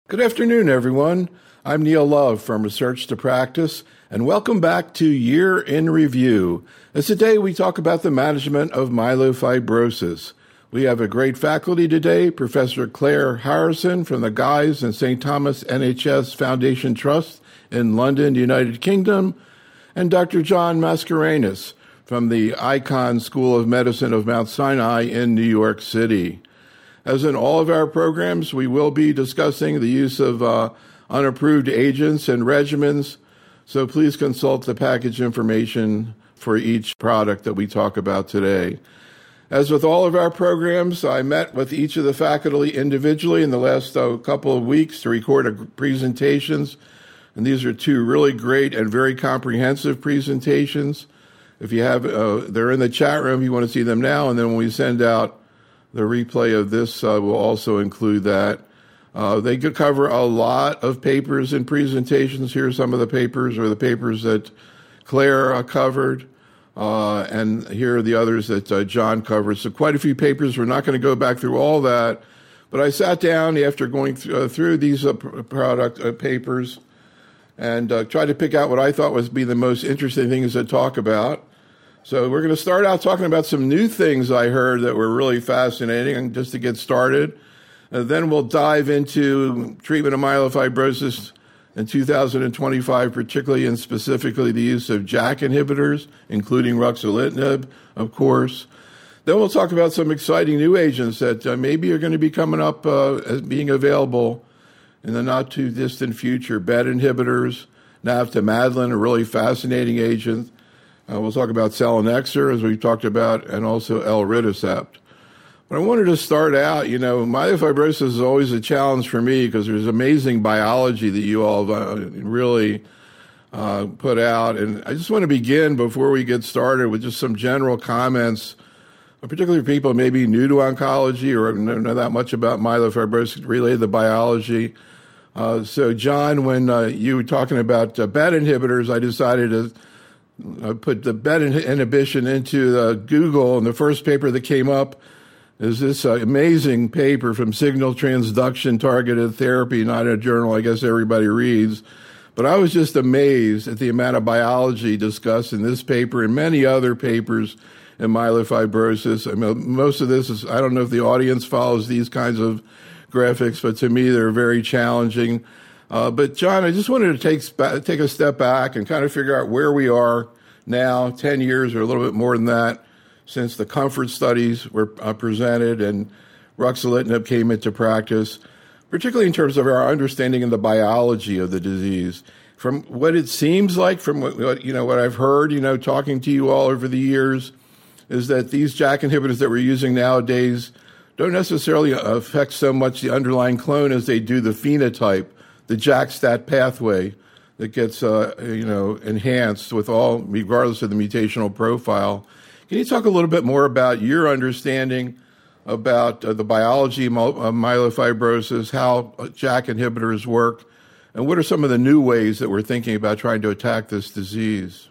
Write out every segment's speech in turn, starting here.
Good afternoon, everyone. I'm Neil Love from Research to Practice, and welcome back to Year in Review. As today we talk about the management of myelofibrosis. We have a great faculty today, Professor Claire Harrison from the Guy's and St. Thomas NHS Foundation Trust in London, United Kingdom, and Dr. John Mascarenhas from the Icahn School of Medicine of Mount Sinai in New York City. As in all of our programs, we will be discussing the use of unapproved agents and regimens, so please consult the package information for each product that we talk about today. As with all of our programs, I met with each of the faculty individually in the last couple of weeks to record presentations, and these are two really great and very comprehensive presentations. If you have, they're in the chat room, you want to see them now, and then when we send out the replay of this will also include that. They could cover a lot of papers and presentations. Here are some of the papers, or the papers that Claire covered, and here are the others that John covered. So quite a few papers. We're not going to go back through all that, but I sat down after going through these product papers and tried to pick out what I thought would be the most interesting things to talk about. So we're going to start out talking about some new things I heard that were really fascinating, just to get started. And then we'll dive into treatment of myelofibrosis in 2025, particularly and specifically the use of JAK inhibitors, including ruxolitinib, of course. Then we'll talk about some exciting new agents that maybe are going to be coming up as being available in the not-too-distant future. BET inhibitors, navtemadlin, a really fascinating agent. We'll talk about selinexor, as we've talked about, and also elritercept. But I wanted to start out, myelofibrosis is always a challenge for me because there's amazing biology that you all really put out. And I just want to begin, before we get started, with just some general comments, particularly for people maybe new to oncology or don't know that much about myelofibrosis, relate the biology. So, John, when you were talking about BET inhibitors, I decided to put the BET inhibition into Google, and the first paper that came up is this amazing paper from Signal Transduction Targeted Therapy, not a journal I guess everybody reads. But I was just amazed at the amount of biology discussed in this paper and many other papers in myelofibrosis. I mean, most of this is, I don't know if the audience follows these kinds of graphics, but to me they're very challenging. But John, I just wanted to take a step back and kind of figure out where we are now, 10 years or a little bit more than that, since the COMFORT studies were presented and ruxolitinib came into practice, particularly in terms of our understanding of the biology of the disease. From what it seems like, from what I've heard, talking to you all over the years, is that these JAK inhibitors that we're using nowadays don't necessarily affect so much the underlying clone as they do the phenotype, the JAK-STAT pathway that gets, enhanced regardless of the mutational profile. Can you talk a little bit more about your understanding about the biology of myelofibrosis, how JAK inhibitors work, and what are some of the new ways that we're thinking about trying to attack this disease?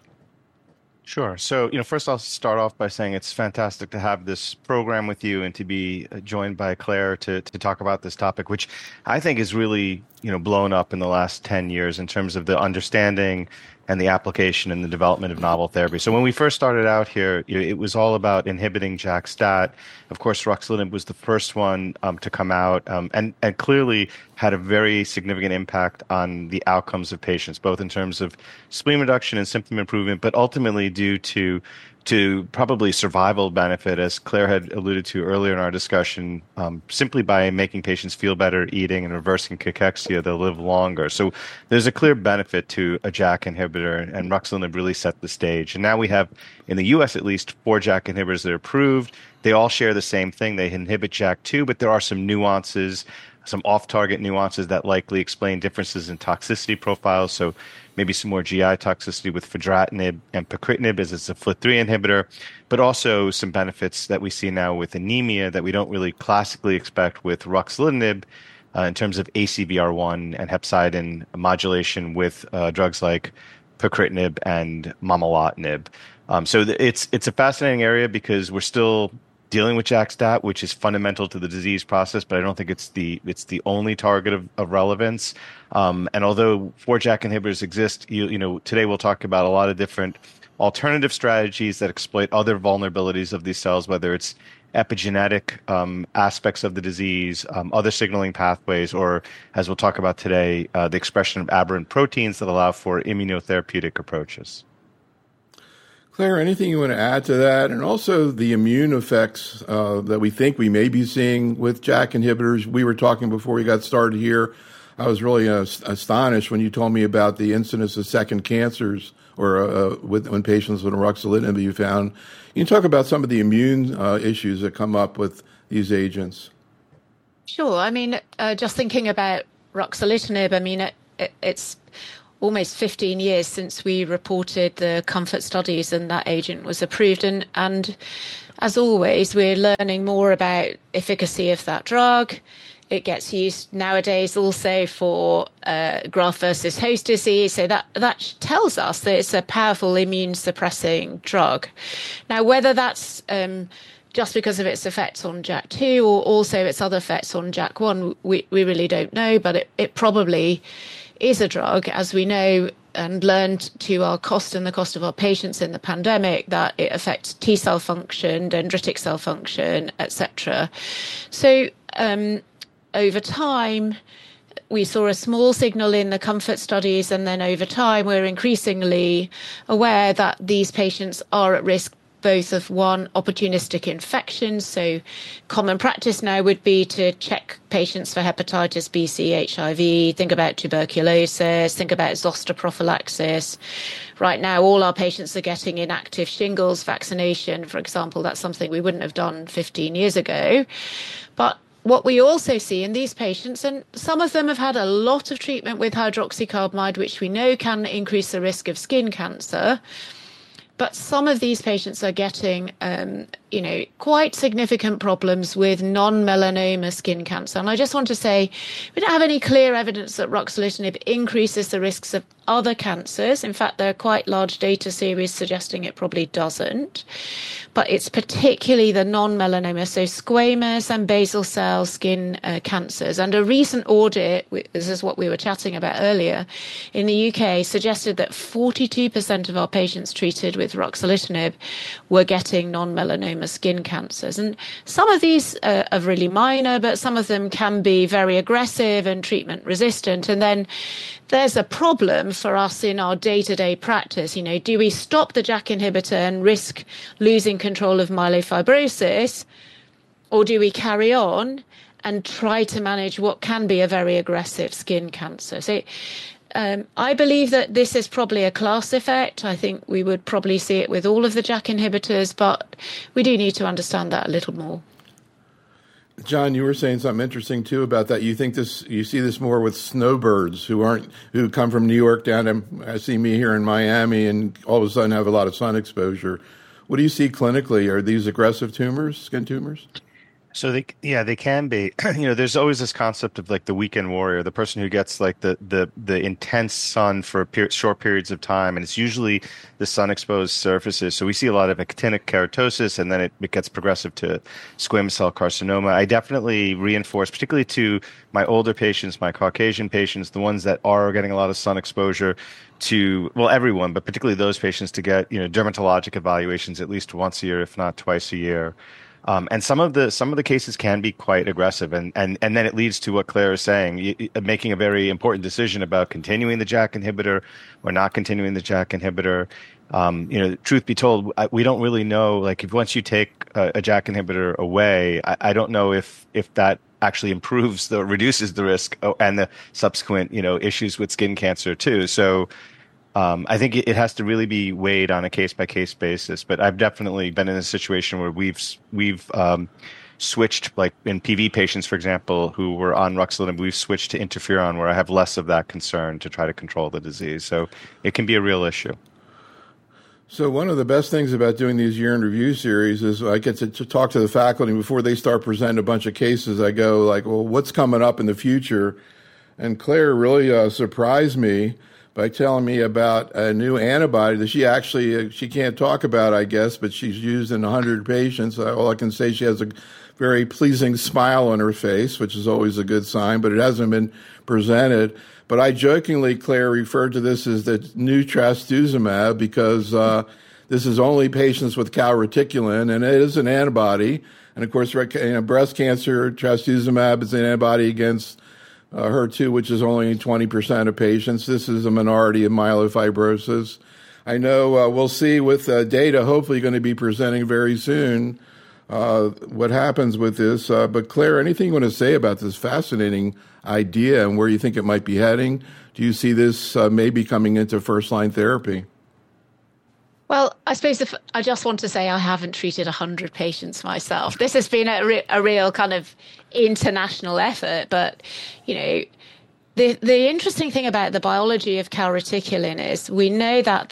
Sure. So, first I'll start off by saying it's fantastic to have this program with you and to be joined by Claire to talk about this topic, which I think is really, blown up in the last 10 years in terms of the understanding and the application and the development of novel therapy. So when we first started out here, it was all about inhibiting JAK-STAT. Of course, ruxolitinib was the first one to come out and clearly had a very significant impact on the outcomes of patients, both in terms of spleen reduction and symptom improvement, but ultimately due to probably survival benefit, as Claire had alluded to earlier in our discussion, simply by making patients feel better eating and reversing cachexia, they'll live longer. So there's a clear benefit to a JAK inhibitor, and ruxolitinib really set the stage. And now we have, in the U.S. at least, 4 JAK inhibitors that are approved. They all share the same thing. They inhibit JAK2, but there are some nuances, some off-target nuances that likely explain differences in toxicity profiles. So maybe some more GI toxicity with fedratinib and pacritinib, as it's a FLT3 inhibitor, but also some benefits that we see now with anemia that we don't really classically expect with ruxolitinib in terms of ACVR1 and hepcidin modulation with drugs like pacritinib and momelotinib. So it's a fascinating area because we're still dealing with JAK-STAT, which is fundamental to the disease process, but I don't think it's the only target of relevance. And although 4 JAK inhibitors exist, today we'll talk about a lot of different alternative strategies that exploit other vulnerabilities of these cells, whether it's epigenetic aspects of the disease, other signaling pathways, or, as we'll talk about today, the expression of aberrant proteins that allow for immunotherapeutic approaches. Claire, anything you want to add to that? And also the immune effects that we think we may be seeing with JAK inhibitors. We were talking before we got started here. I was really astonished when you told me about the incidence of second cancers or when patients with ruxolitinib you found. You can talk about some of the immune issues that come up with these agents. Sure. I mean, just thinking about ruxolitinib, I mean, it's almost 15 years since we reported the COMFORT studies and that agent was approved. And as always, we're learning more about efficacy of that drug. It gets used nowadays also for graft versus host disease. So that tells us that it's a powerful immune suppressing drug. Now, whether that's just because of its effects on JAK2 or also its other effects on JAK1, we really don't know, but it probably is a drug, as we know and learned to our cost and the cost of our patients in the pandemic, that it affects T cell function, dendritic cell function, etc. So over time, we saw a small signal in the COMFORT studies, and then over time, we're increasingly aware that these patients are at risk both of one, opportunistic infections. So common practice now would be to check patients for hepatitis B, C, HIV, think about tuberculosis, think about zoster prophylaxis. Right now, all our patients are getting inactive shingles vaccination, for example. That's something we wouldn't have done 15 years ago. But what we also see in these patients, and some of them have had a lot of treatment with hydroxycarbamide, which we know can increase the risk of skin cancer, but some of these patients are getting, quite significant problems with non-melanoma skin cancer. And I just want to say, we don't have any clear evidence that ruxolitinib increases the risks of other cancers. In fact, there are quite large data series suggesting it probably doesn't. But it's particularly the non-melanoma, so squamous and basal cell skin cancers. And a recent audit, this is what we were chatting about earlier, in the UK suggested that 42% of our patients treated with ruxolitinib were getting non-melanoma skin cancers. And some of these are really minor, but some of them can be very aggressive and treatment resistant. And then there's a problem for us in our day-to-day practice. Do we stop the JAK inhibitor and risk losing control of myelofibrosis, or do we carry on and try to manage what can be a very aggressive skin cancer? So I believe that this is probably a class effect. I think we would probably see it with all of the JAK inhibitors, but we do need to understand that a little more. John, you were saying something interesting too about that. You see this more with snowbirds who come from New York down to see me here in Miami and all of a sudden have a lot of sun exposure. What do you see clinically? Are these aggressive tumors, skin tumors? So they can be. There's always this concept of like the weekend warrior, the person who gets like the intense sun for short periods of time, and it's usually the sun-exposed surfaces. So we see a lot of actinic keratosis, and then it gets progressive to squamous cell carcinoma. I definitely reinforce, particularly to my older patients, my Caucasian patients, the ones that are getting a lot of sun exposure, to, well, everyone, but particularly those patients, to get dermatologic evaluations at least once a year, if not twice a year. And some of the cases can be quite aggressive, and then it leads to what Claire is saying, making a very important decision about continuing the JAK inhibitor or not continuing the JAK inhibitor. Truth be told, we don't really know. Like, if once you take a JAK inhibitor away, I don't know if that actually reduces the risk and the subsequent issues with skin cancer too. So. I think it has to really be weighed on a case-by-case basis. But I've definitely been in a situation where we've switched, like in PV patients, for example, who were on ruxolitinib, we've switched to interferon, where I have less of that concern to try to control the disease. So it can be a real issue. So one of the best things about doing these year in review series is I get to talk to the faculty before they start presenting a bunch of cases. I go like, well, what's coming up in the future? And Claire really surprised me by telling me about a new antibody that she can't talk about, I guess, but she's used in 100 patients. All I can say, she has a very pleasing smile on her face, which is always a good sign, but it hasn't been presented. But I jokingly, Claire, referred to this as the new trastuzumab because this is only patients with calreticulin, and it is an antibody. And of course, breast cancer, trastuzumab is an antibody against HER2, which is only 20% of patients. This is a minority of myelofibrosis. I know we'll see with data hopefully going to be presenting very soon what happens with this. But Claire, anything you want to say about this fascinating idea and where you think it might be heading? Do you see this maybe coming into first-line therapy? Well, I suppose I just want to say I haven't treated 100 patients myself. This has been a real kind of international effort. But, the interesting thing about the biology of calreticulin is we know that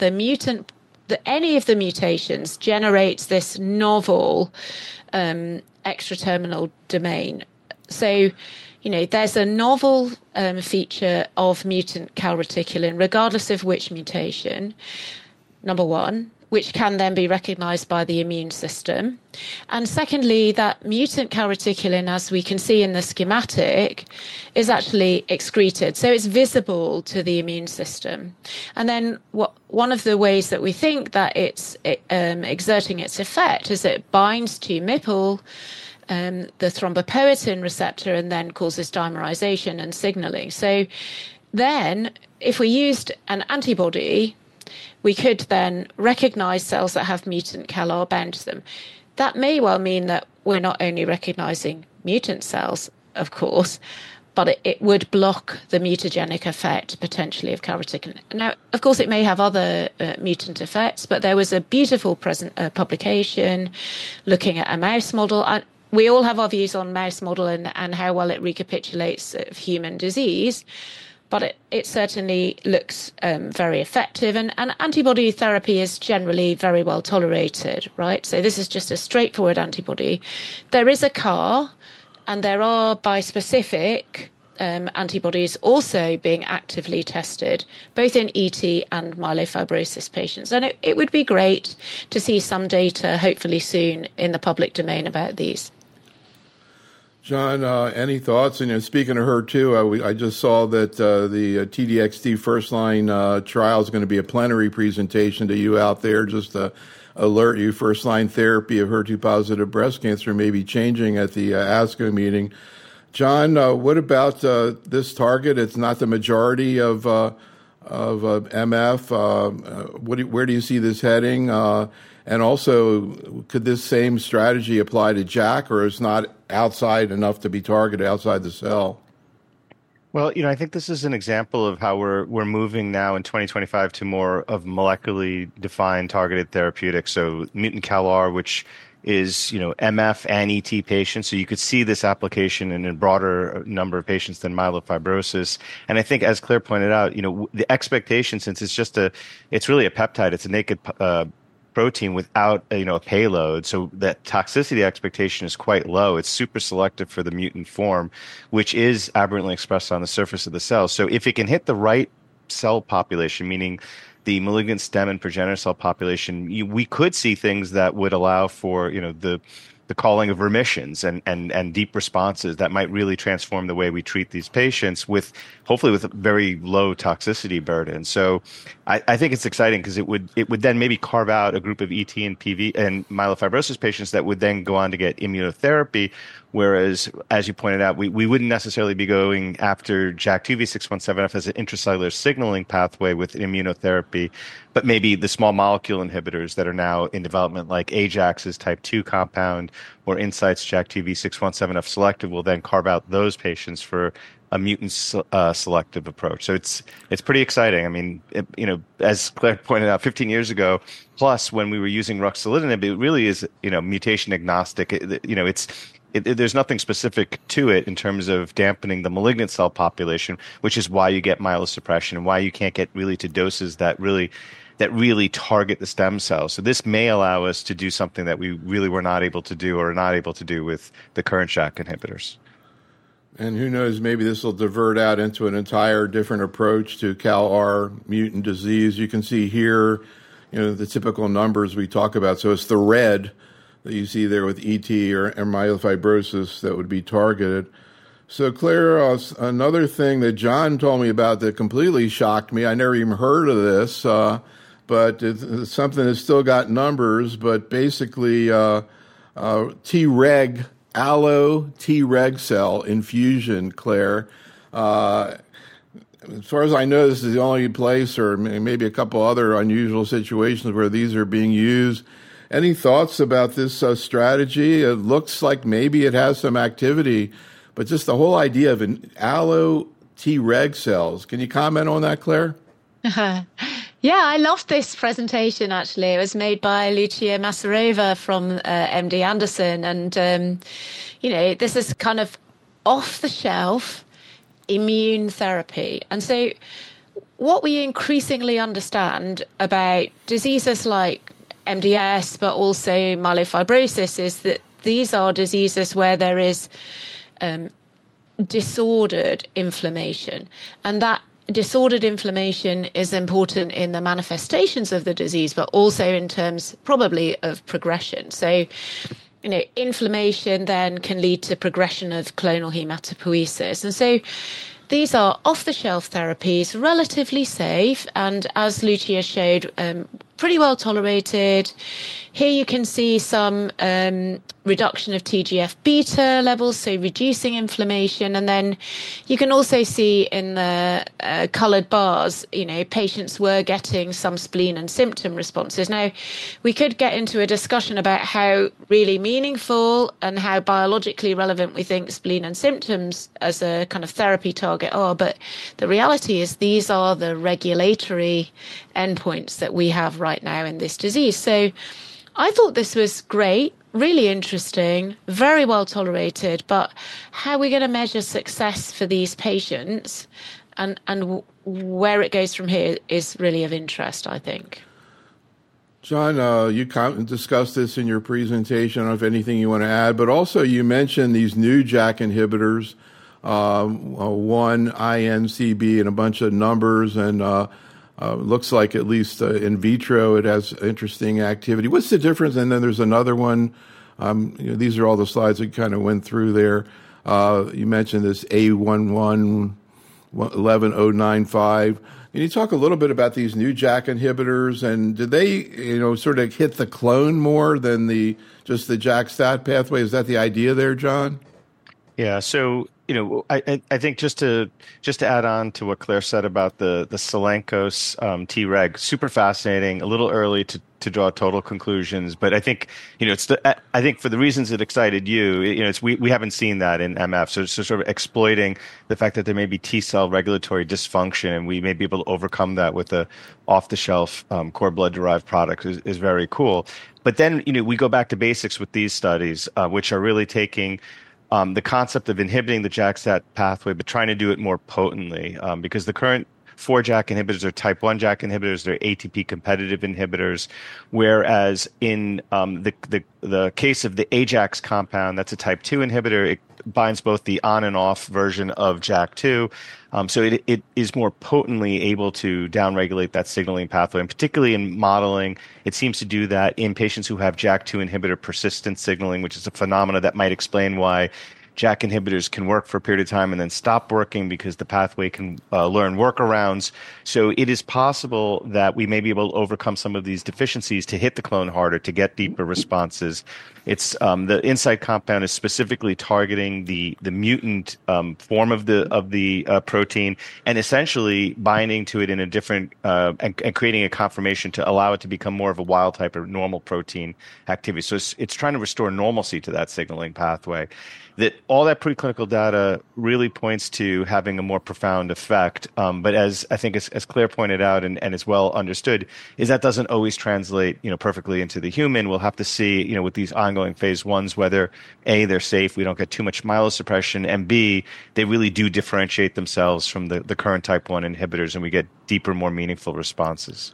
any of the mutations generates this novel extra-terminal domain. So, there's a novel feature of mutant calreticulin, regardless of which mutation. Number one, which can then be recognized by the immune system. And secondly, that mutant calreticulin, as we can see in the schematic, is actually excreted. So it's visible to the immune system. And then one of the ways that we think that it's exerting its effect is it binds to MPL, the thrombopoietin receptor, and then causes dimerization and signaling. So then if we used an antibody, we could then recognize cells that have mutant CALR bound to them. That may well mean that we're not only recognizing mutant cells, of course, but it would block the mutagenic effect potentially of calreticulin. Now, of course, it may have other mutant effects, but there was a beautiful publication looking at a mouse model. We all have our views on mouse model and how well it recapitulates human disease. But it certainly looks very effective. And antibody therapy is generally very well tolerated, right? So this is just a straightforward antibody. There is a CAR, and there are bispecific antibodies also being actively tested, both in ET and myelofibrosis patients. And it would be great to see some data, hopefully soon, in the public domain about these. John, any thoughts? And speaking of HER2, I just saw that the TDXD first-line trial is going to be a plenary presentation to you out there, just to alert you first-line therapy of HER2-positive breast cancer may be changing at the ASCO meeting. John, what about this target? It's not the majority of MF. Where do you see this heading? And also, could this same strategy apply to JAK, or is not outside enough to be targeted outside the cell? Well, I think this is an example of how we're moving now in 2025 to more of molecularly defined targeted therapeutics. So mutant CALR, which is, MF and ET patients. So you could see this application in a broader number of patients than myelofibrosis. And I think, as Claire pointed out, the expectation, since it's really a peptide, it's a naked protein without a payload, so that toxicity expectation is quite low. It's super selective for the mutant form, which is aberrantly expressed on the surface of the cell. So if it can hit the right cell population, meaning the malignant stem and progenitor cell population, we could see things that would allow for the calling of remissions and deep responses that might really transform the way we treat these patients, hopefully with a very low toxicity burden. So I think it's exciting because it would then maybe carve out a group of ET and PV and myelofibrosis patients that would then go on to get immunotherapy. Whereas, as you pointed out, we wouldn't necessarily be going after JAK2 V617F as an intracellular signaling pathway with immunotherapy, but maybe the small molecule inhibitors that are now in development, like Ajax's type 2 compound or Incyte's JAK2 V617F selective, will then carve out those patients for a mutant selective approach. So it's pretty exciting. I mean, as Claire pointed out, 15 years ago, plus when we were using ruxolitinib, it really is mutation agnostic. There's nothing specific to it in terms of dampening the malignant cell population, which is why you get myelosuppression and why you can't get really to doses that really target the stem cells. So this may allow us to do something that we really were not able to do or are not able to do with the current JAK inhibitors. And who knows, maybe this will divert out into an entire different approach to CALR mutant disease. You can see here, the typical numbers we talk about. So it's the red that you see there with ET or myelofibrosis that would be targeted. So Claire, another thing that John told me about that completely shocked me, I never even heard of this, but it's something that's still got numbers, but basically Treg, allo Treg cell infusion, Claire. As far as I know, this is the only place, or maybe a couple other unusual situations where these are being used. Any thoughts about this strategy? It looks like maybe it has some activity, but just the whole idea of an allo Treg cells. Can you comment on that, Claire? Yeah, I loved this presentation, actually. It was made by Lucia Masarova from MD Anderson. And, this is kind of off-the-shelf immune therapy. And so what we increasingly understand about diseases like MDS, but also myelofibrosis, is that these are diseases where there is disordered inflammation. And that disordered inflammation is important in the manifestations of the disease, but also in terms probably of progression. So, inflammation then can lead to progression of clonal hematopoiesis. And so these are off-the-shelf therapies, relatively safe, and as Lucia showed, pretty well tolerated. Here you can see some reduction of TGF-beta levels, so reducing inflammation. And then you can also see in the coloured bars, patients were getting some spleen and symptom responses. Now, we could get into a discussion about how really meaningful and how biologically relevant we think spleen and symptoms as a kind of therapy target are. But the reality is these are the regulatory endpoints that we have right now in this disease. So I thought this was great, really interesting, very well tolerated, but how are we going to measure success for these patients and where it goes from here is really of interest, I think. John, you discussed this in your presentation. I don't know if anything you want to add, but also you mentioned these new JAK inhibitors, one INCB and a bunch of numbers, and looks like at least in vitro it has interesting activity. What's the difference? And then there's another one. These are all the slides that kind of went through there. You mentioned this A1111095. Can you talk a little bit about these new JAK inhibitors, and did they, sort of hit the clone more than just the JAK-STAT pathway? Is that the idea there, John? Yeah. So, I think just to add on to what Claire said about the Cellenkos Treg, super fascinating. A little early to draw total conclusions, but I think I think for the reasons it excited you, we haven't seen that in MF. So sort of exploiting the fact that there may be T cell regulatory dysfunction, and we may be able to overcome that with a off the shelf cord blood derived product is very cool. But then we go back to basics with these studies, which are really taking the concept of inhibiting the JAK-STAT pathway, but trying to do it more potently, because the current 4 JAK inhibitors are type 1 JAK inhibitors. They're ATP competitive inhibitors, whereas in the case of the Ajax compound, that's a type 2 inhibitor. It binds both the on and off version of JAK2. So it is more potently able to downregulate that signaling pathway, and particularly in modeling, it seems to do that in patients who have JAK2 inhibitor persistent signaling, which is a phenomena that might explain why JAK inhibitors can work for a period of time and then stop working because the pathway can learn workarounds. So it is possible that we may be able to overcome some of these deficiencies to hit the clone harder, to get deeper responses. It's the Incyte compound is specifically targeting the mutant form of the protein, and essentially binding to it in a different and creating a conformation to allow it to become more of a wild type or normal protein activity. So it's trying to restore normalcy to that signaling pathway. That all that preclinical data really points to having a more profound effect. But as I think as Claire pointed out and is well understood, is that doesn't always translate perfectly into the human. We'll have to see with these ongoing phase 1s whether A, they're safe, we don't get too much myelosuppression, and B, they really do differentiate themselves from the current type 1 inhibitors and we get deeper, more meaningful responses.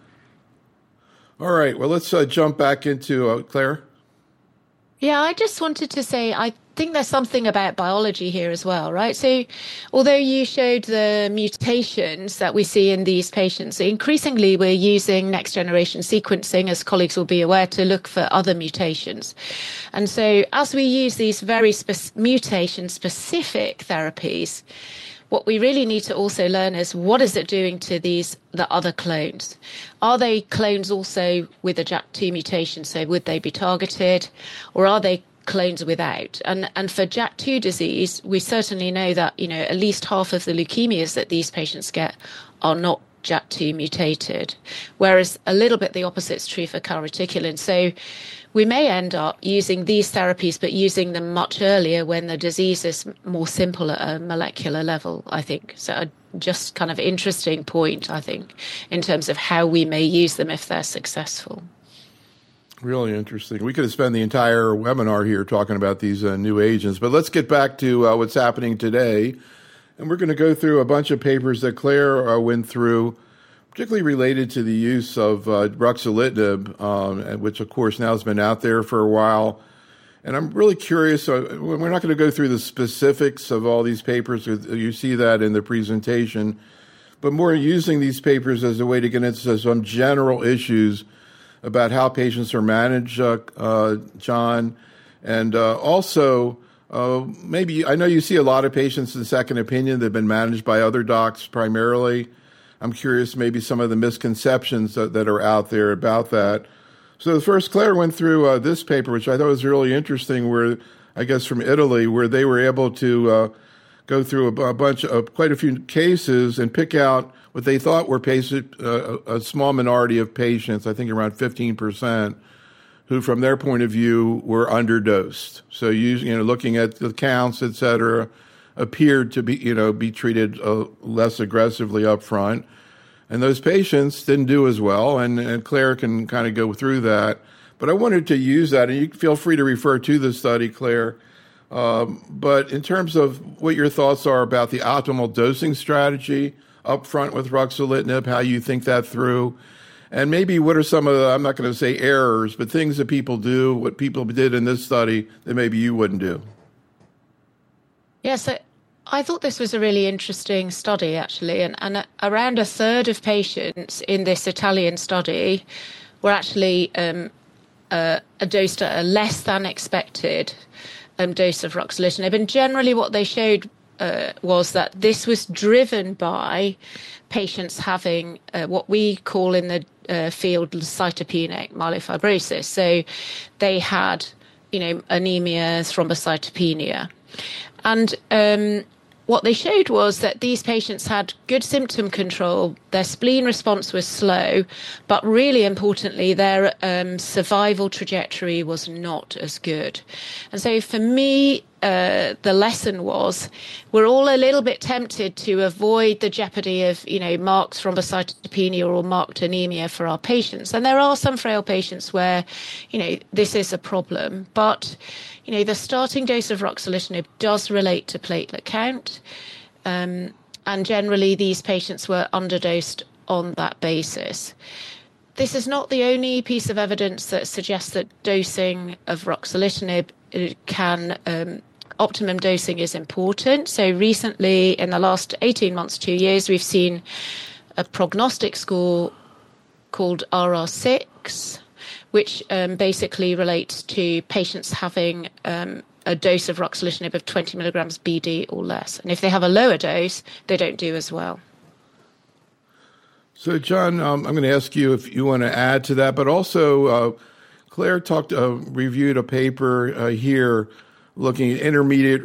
All right, well, let's jump back into Claire. Yeah, I just wanted to say I think there's something about biology here as well, right? So although you showed the mutations that we see in these patients, increasingly we're using next generation sequencing, as colleagues will be aware, to look for other mutations. And so as we use these very mutation specific therapies, what we really need to also learn is what is it doing to the other clones? Are they clones also with a JAK2 mutation? So would they be targeted, or are they clones without? And for JAK2 disease, we certainly know that, at least half of the leukemias that these patients get are not JAK2 mutated, whereas a little bit the opposite is true for calreticulin. So we may end up using these therapies, but using them much earlier when the disease is more simple at a molecular level, I think. So a just kind of interesting point, I think, in terms of how we may use them if they're successful. Really interesting. We could have spent the entire webinar here talking about these new agents, but let's get back to what's happening today. And we're going to go through a bunch of papers that Claire went through, particularly related to the use of ruxolitinib, which, of course, now has been out there for a while. And I'm really curious. We're not going to go through the specifics of all these papers. You see that in the presentation. But more using these papers as a way to get into some general issues about how patients are managed, John. And also, maybe, I know you see a lot of patients in second opinion that have been managed by other docs primarily. I'm curious maybe some of the misconceptions that are out there about that. So the first, Claire went through this paper, which I thought was really interesting, where I guess from Italy, where they were able to go through quite a few cases and pick out what they thought were a small minority of patients, I think around 15%, who from their point of view were underdosed. So looking at the counts, et cetera, appeared to be treated less aggressively up front. And those patients didn't do as well, and Claire can kind of go through that. But I wanted to use that, and you feel free to refer to the study, Claire. But in terms of what your thoughts are about the optimal dosing strategy up front with ruxolitinib, how you think that through, and maybe what are some of the, I'm not going to say errors, but things that people do, what people did in this study that maybe you wouldn't do. Yes, I thought this was a really interesting study, actually, and around a third of patients in this Italian study were actually dosed at a less than expected dose of ruxolitinib. And generally what they showed was that this was driven by patients having what we call in the field cytopenic myelofibrosis. So they had, anemia, thrombocytopenia. And what they showed was that these patients had good symptom control, their spleen response was slow, but really importantly, their survival trajectory was not as good. And so for me, the lesson was we're all a little bit tempted to avoid the jeopardy of, marked thrombocytopenia or marked anemia for our patients. And there are some frail patients where, this is a problem. But, the starting dose of ruxolitinib does relate to platelet count. And generally, these patients were underdosed on that basis. This is not the only piece of evidence that suggests that dosing of ruxolitinib optimum dosing is important. So recently, in the last 18 months, 2 years, we've seen a prognostic score called RR6, which basically relates to patients having a dose of ruxolitinib of 20 milligrams BD or less. And if they have a lower dose, they don't do as well. So, John, I'm going to ask you if you want to add to that, but also Claire reviewed a paper here looking at intermediate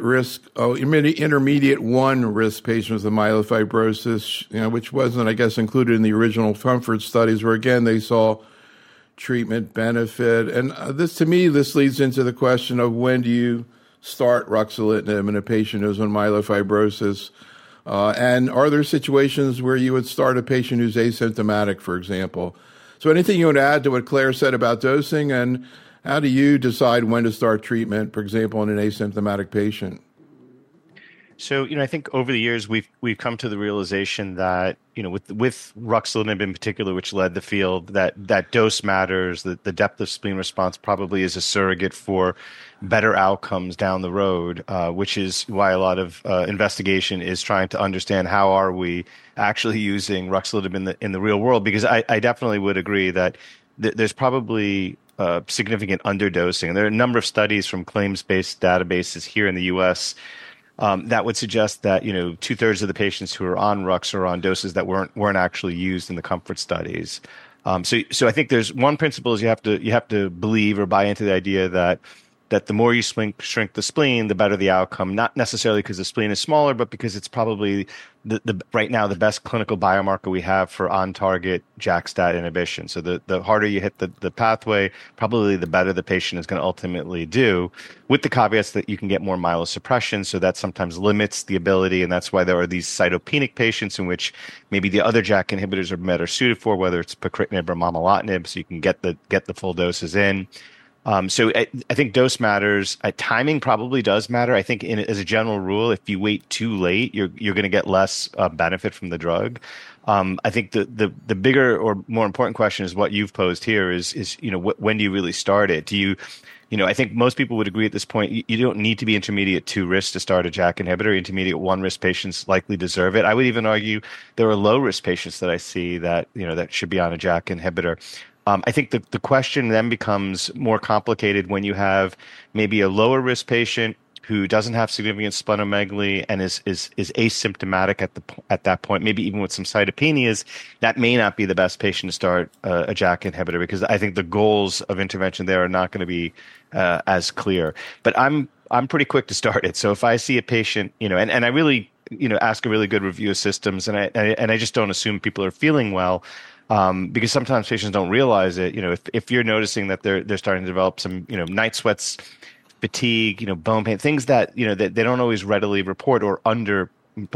1 risk patients with myelofibrosis, which wasn't, I guess, included in the original Comfort studies, where again they saw treatment benefit. And this leads into the question of when do you start ruxolitinib in a patient who's on myelofibrosis? And are there situations where you would start a patient who's asymptomatic, for example? So anything you want to add to what Claire said about dosing, and how do you decide when to start treatment, for example, in an asymptomatic patient? So, I think over the years we've come to the realization that, with ruxolitinib in particular, which led the field, that dose matters, that the depth of spleen response probably is a surrogate for better outcomes down the road, which is why a lot of investigation is trying to understand how are we actually using ruxolitinib in the real world, because I definitely would agree that there's probably significant underdosing. There are a number of studies from claims-based databases here in the U.S. That would suggest that 2/3 of the patients who are on Rux are on doses that weren't actually used in the COMFORT studies. So I think there's one principle is you have to believe or buy into the idea that the more you shrink the spleen, the better the outcome. Not necessarily because the spleen is smaller, but because it's probably right now the best clinical biomarker we have for on-target JAK-STAT inhibition. So the harder you hit the pathway, probably the better the patient is going to ultimately do, with the caveats that you can get more myelosuppression. So that sometimes limits the ability, and that's why there are these cytopenic patients in which maybe the other JAK inhibitors are better suited for, whether it's pacritinib or momelotinib, so you can get the full doses in. So I think dose matters. Timing probably does matter. I think as a general rule, if you wait too late, you're going to get less benefit from the drug. I think the bigger or more important question is what you've posed here is when do you really start it? I think most people would agree at this point, you don't need to be intermediate 2 risk to start a JAK inhibitor. Intermediate 1 risk patients likely deserve it. I would even argue there are low risk patients that I see that should be on a JAK inhibitor. I think the question then becomes more complicated when you have maybe a lower risk patient who doesn't have significant splenomegaly and is asymptomatic at that point, maybe even with some cytopenias. That may not be the best patient to start a JAK inhibitor, because I think the goals of intervention there are not going to be as clear. But I'm pretty quick to start it. So if I see a patient, and I really ask a really good review of systems, and I just don't assume people are feeling well. Because sometimes patients don't realize it. If you're noticing that they're starting to develop some, night sweats, fatigue, bone pain, things that that they don't always readily report or under.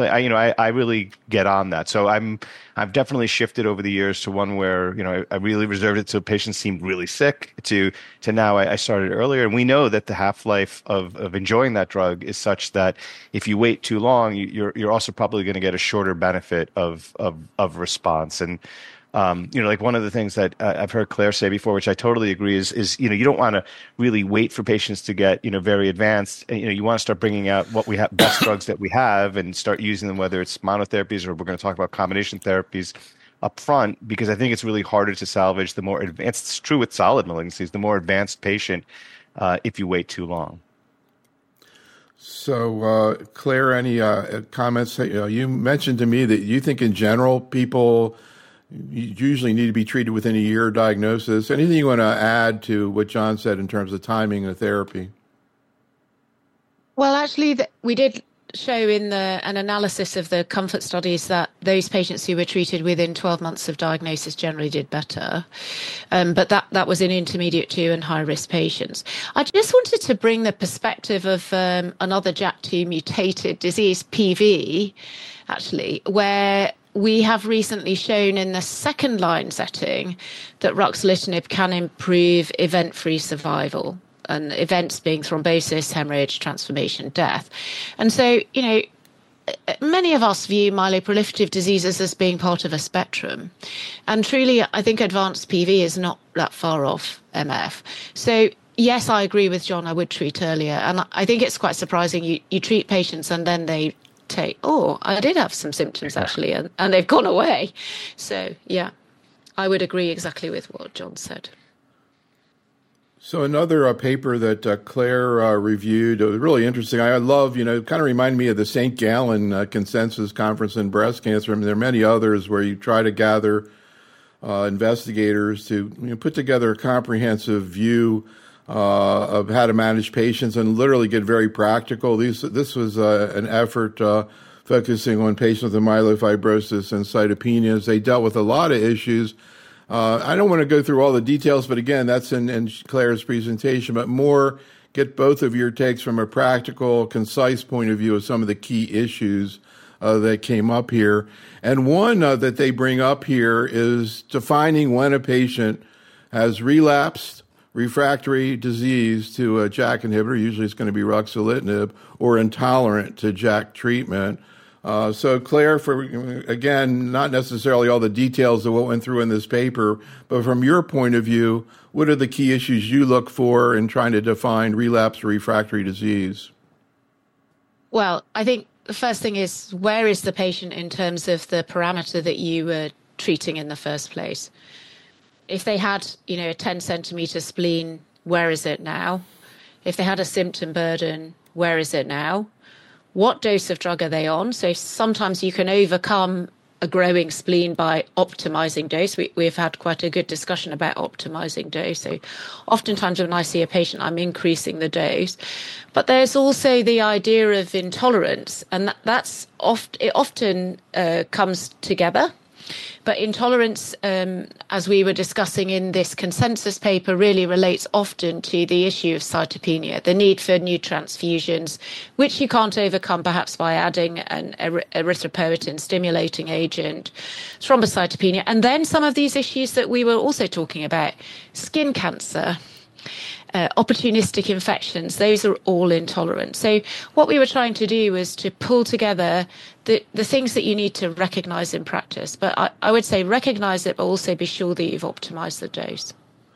I really get on that. So I've definitely shifted over the years to one where I really reserved it till patients seemed really sick to now I started earlier. And we know that the half-life of enjoying that drug is such that if you wait too long, you're also probably going to get a shorter benefit of response. And like one of the things that I've heard Claire say before, which I totally agree, is you don't want to really wait for patients to get very advanced. You want to start bringing out what we have, best drugs that we have, and start using them, whether it's monotherapies or we're going to talk about combination therapies up front, because I think it's really harder to salvage the more advanced. It's true with solid malignancies, the more advanced patient, if you wait too long. So, Claire, any comments? You mentioned to me that you think in general people usually need to be treated within a year of diagnosis. Anything you want to add to what John said in terms of timing of therapy? Well, actually, we did show in an analysis of the COMFORT studies that those patients who were treated within 12 months of diagnosis generally did better. But that was in intermediate 2 and high-risk patients. I just wanted to bring the perspective of another JAK2 mutated disease, PV, actually, where we have recently shown in the second-line setting that ruxolitinib can improve event-free survival, and events being thrombosis, hemorrhage, transformation, death. And so, many of us view myeloproliferative diseases as being part of a spectrum. And truly, I think advanced PV is not that far off MF. So, yes, I agree with John, I would treat earlier. And I think it's quite surprising you treat patients and then they I did have some symptoms actually, and they've gone away. So, yeah, I would agree exactly with what John said. So another paper that Claire reviewed, really interesting. I love, kind of remind me of the St. Gallen Consensus Conference in Breast Cancer. I mean, there are many others where you try to gather investigators to put together a comprehensive view of how to manage patients and literally get very practical. This was an effort focusing on patients with myelofibrosis and cytopenias. They dealt with a lot of issues. I don't want to go through all the details, but again, that's in Claire's presentation, but more get both of your takes from a practical, concise point of view of some of the key issues that came up here. And one that they bring up here is defining when a patient has relapsed refractory disease to a JAK inhibitor, usually it's going to be ruxolitinib, or intolerant to JAK treatment. So Claire, for again, not necessarily all the details of what went through in this paper, but from your point of view, what are the key issues you look for in trying to define relapse or refractory disease? Well, I think the first thing is, where is the patient in terms of the parameter that you were treating in the first place? If they had, a 10 centimeter spleen, where is it now? If they had a symptom burden, where is it now? What dose of drug are they on? So sometimes you can overcome a growing spleen by optimizing dose. We've had quite a good discussion about optimizing dose. So oftentimes when I see a patient, I'm increasing the dose. But there's also the idea of intolerance, and it often comes together. But intolerance, as we were discussing in this consensus paper, really relates often to the issue of cytopenia, the need for new transfusions, which you can't overcome perhaps by adding an erythropoietin stimulating agent, thrombocytopenia, and then some of these issues that we were also talking about, skin cancer, opportunistic infections, those are all intolerant. So what we were trying to do was to pull together the things that you need to recognize in practice. But I would say recognize it, but also be sure that you've optimized the dose.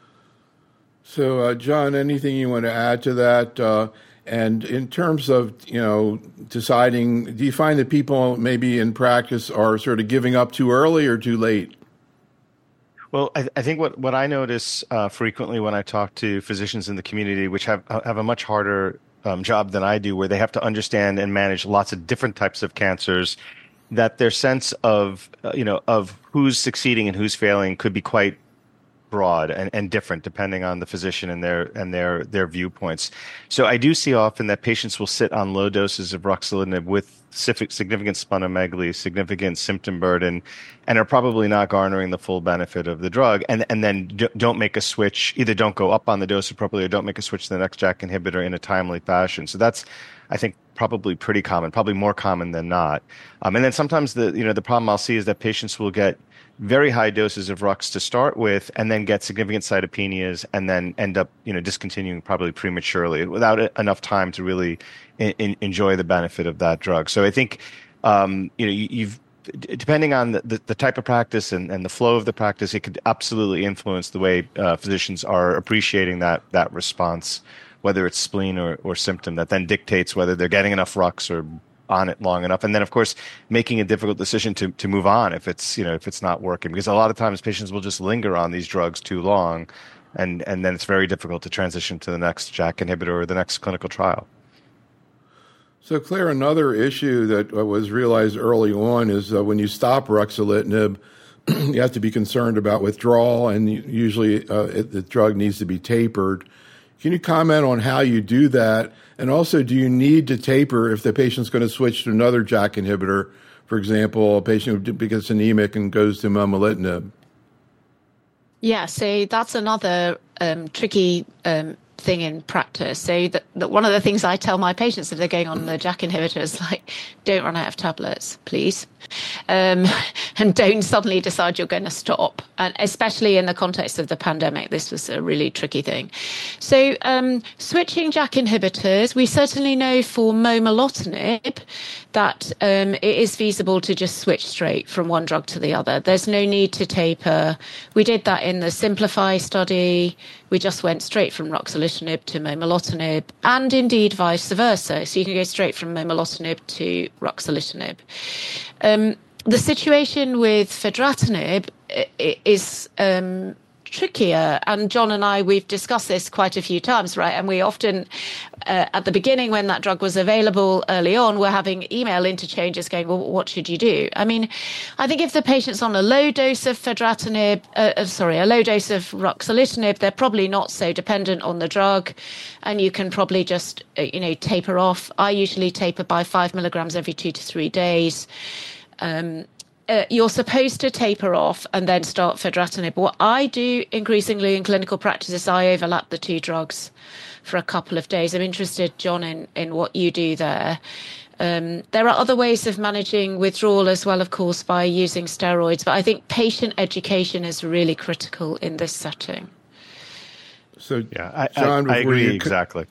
So, John, anything you want to add to that? And in terms of, deciding, do you find that people maybe in practice are sort of giving up too early or too late? Well, I think what I notice frequently when I talk to physicians in the community, which have a much harder job than I do, where they have to understand and manage lots of different types of cancers, that their sense of of who's succeeding and who's failing could be quite broad and different depending on the physician and their viewpoints. So I do see often that patients will sit on low doses of ruxolitinib with significant splenomegaly, significant symptom burden, and are probably not garnering the full benefit of the drug, and then don't make a switch, either don't go up on the dose appropriately or don't make a switch to the next JAK inhibitor in a timely fashion. So that's, I think, probably pretty common, probably more common than not. And then sometimes the problem I'll see is that patients will get very high doses of Rux to start with, and then get significant cytopenias, and then end up, discontinuing probably prematurely without enough time to really enjoy the benefit of that drug. So I think, you've depending on the type of practice and the flow of the practice, it could absolutely influence the way physicians are appreciating that response, whether it's spleen or symptom, that then dictates whether they're getting enough Rux or on it long enough, and then of course making a difficult decision to move on if it's not working, because a lot of times patients will just linger on these drugs too long, and then it's very difficult to transition to the next JAK inhibitor or the next clinical trial. So Claire, another issue that was realized early on is when you stop ruxolitinib, you have to be concerned about withdrawal, and usually the drug needs to be tapered. Can you comment on how you do that? And also, do you need to taper if the patient's going to switch to another JAK inhibitor? For example, a patient who gets anemic and goes to momelotinib. Yeah, so that's another tricky thing in practice. So that one of the things I tell my patients if they're going on the JAK inhibitor is don't run out of tablets, please. And don't suddenly decide you're going to stop. And especially in the context of the pandemic, this was a really tricky thing. So switching JAK inhibitors, we certainly know for momelotinib that it is feasible to just switch straight from one drug to the other. There's no need to taper. We did that in the Simplify study. We just went straight from ruxolitinib to momelotinib, and indeed vice versa. So you can go straight from momelotinib to ruxolitinib. The situation with fedratinib is trickier, and John and I, we've discussed this quite a few times, right? And we often, at the beginning when that drug was available early on, we're having email interchanges going, well, what should you do? I mean, I think if the patient's on a low dose of fedratinib, a low dose of ruxolitinib, they're probably not so dependent on the drug, and you can probably just, taper off. I usually taper by 5 milligrams every 2 to 3 days. You're supposed to taper off and then start fedratinib. What I do increasingly in clinical practice is I overlap the two drugs for a couple of days. I'm interested, John, in what you do there. There are other ways of managing withdrawal as well, of course, by using steroids, but I think patient education is really critical in this setting. So, Yeah, John, I agree exactly.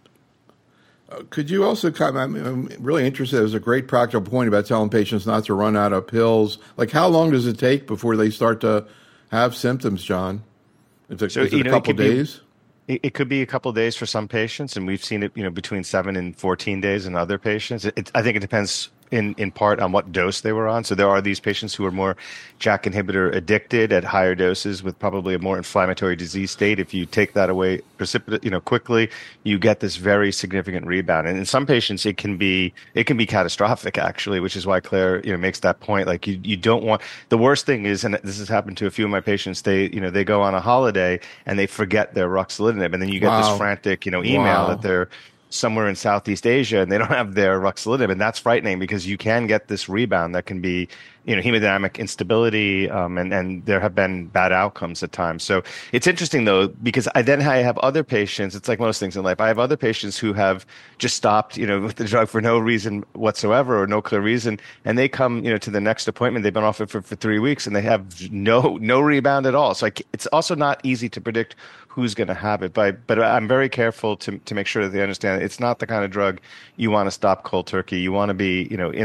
Could you also comment? I'm really interested. There's a great practical point about telling patients not to run out of pills. Like, how long does it take before they start to have symptoms, John? Is it a couple days? It could be a couple of days for some patients, and we've seen it, between 7 and 14 days in other patients. I think it depends in part on what dose they were on. So there are these patients who are more JAK inhibitor addicted at higher doses with probably a more inflammatory disease state. If you take that away quickly, you get this very significant rebound. And in some patients, it can be catastrophic actually, which is why Claire, makes that point. Like you don't want, the worst thing is, and this has happened to a few of my patients, they go on a holiday and they forget their ruxolitinib, and then you get this frantic, email that they're somewhere in Southeast Asia and they don't have their ruxolitinib, and that's frightening because you can get this rebound that can be, hemodynamic instability, and there have been bad outcomes at times. So it's interesting though, because I have other patients. It's like most things in life. I have other patients who have just stopped, with the drug for no reason whatsoever or no clear reason, and they come, to the next appointment. They've been off it for 3 weeks and they have no rebound at all. So it's also not easy to predict who's going to have it. But I'm very careful to make sure that they understand it's not the kind of drug you want to stop cold turkey. You want to be,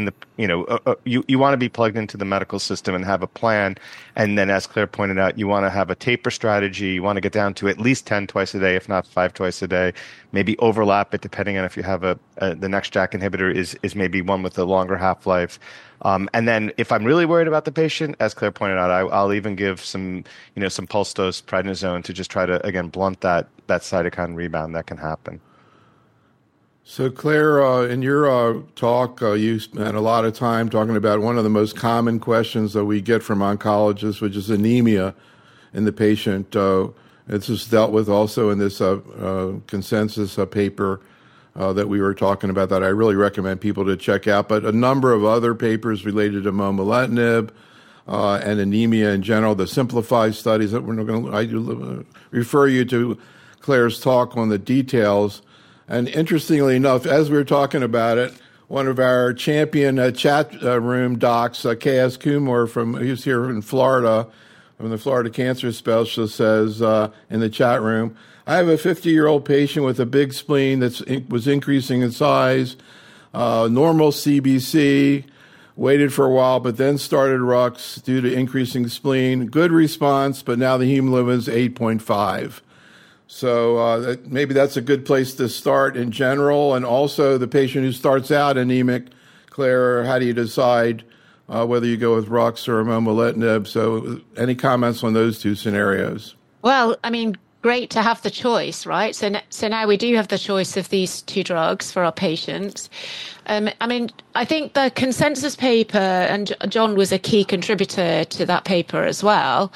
you want to be plugged into the medical system and have a plan. And then, as Claire pointed out, you want to have a taper strategy. You want to get down to at least 10 twice a day, if not 5 twice a day. Maybe overlap it depending on if you have the next JAK inhibitor is maybe one with a longer half-life. And then if I'm really worried about the patient, as Claire pointed out, I'll even give some pulse dose prednisone to just try to, again, blunt that cytokine rebound that can happen. So, Claire, in your talk, you spent a lot of time talking about one of the most common questions that we get from oncologists, which is anemia in the patient. This is dealt with also in this consensus paper that we were talking about that I really recommend people to check out, but a number of other papers related to momelotinib and anemia in general, the simplified studies that we're going to, I refer you to Claire's talk on the details. And interestingly enough, as we were talking about it, one of our champion chat room docs, K.S. Kumar, he's here in Florida, from the Florida Cancer Specialist, says in the chat room, I have a 50-year-old patient with a big spleen that was increasing in size, normal CBC, waited for a while, but then started Rux due to increasing spleen. Good response, but now the hemoglobin is 8.5. So maybe that's a good place to start in general. And also the patient who starts out anemic, Claire, how do you decide whether you go with Rux or momelotinib? So any comments on those two scenarios? Well, I mean, great to have the choice, right? So now we do have the choice of these two drugs for our patients. I think the consensus paper, and John was a key contributor to that paper as well.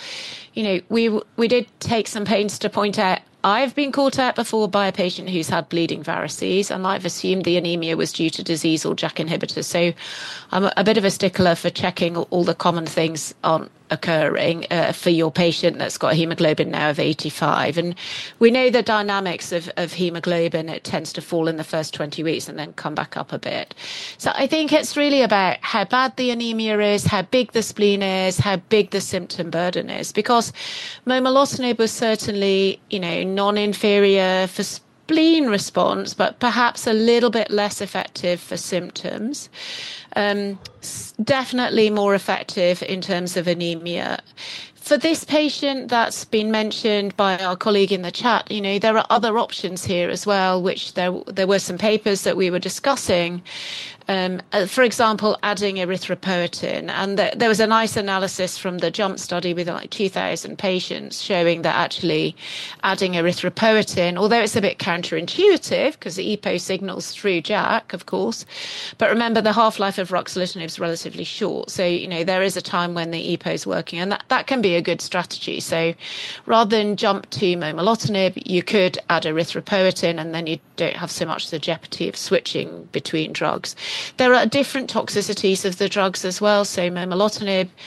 We did take some pains to point out, I've been caught out before by a patient who's had bleeding varices, and I've assumed the anemia was due to disease or JAK inhibitors. So I'm a bit of a stickler for checking all the common things aren't occurring for your patient that's got a hemoglobin now of 85. And we know the dynamics of hemoglobin. It tends to fall in the first 20 weeks and then come back up a bit. So I think it's really about how bad the anemia is, how big the spleen is, how big the symptom burden is, because momelotinib was certainly, non-inferior for spleen response, but perhaps a little bit less effective for symptoms. Definitely more effective in terms of anemia. For this patient that's been mentioned by our colleague in the chat, there are other options here as well, which there were some papers that we were discussing. For example, adding erythropoietin. And there was a nice analysis from the JUMP study with 2,000 patients showing that actually adding erythropoietin, although it's a bit counterintuitive because the EPO signals through JAK, of course, but remember the half-life of ruxolitinib is relatively short. So, there is a time when the EPO is working, and that can be a good strategy. So rather than jump to momelotinib, you could add erythropoietin, and then you don't have so much the jeopardy of switching between drugs. There are different toxicities of the drugs as well. So momelotinib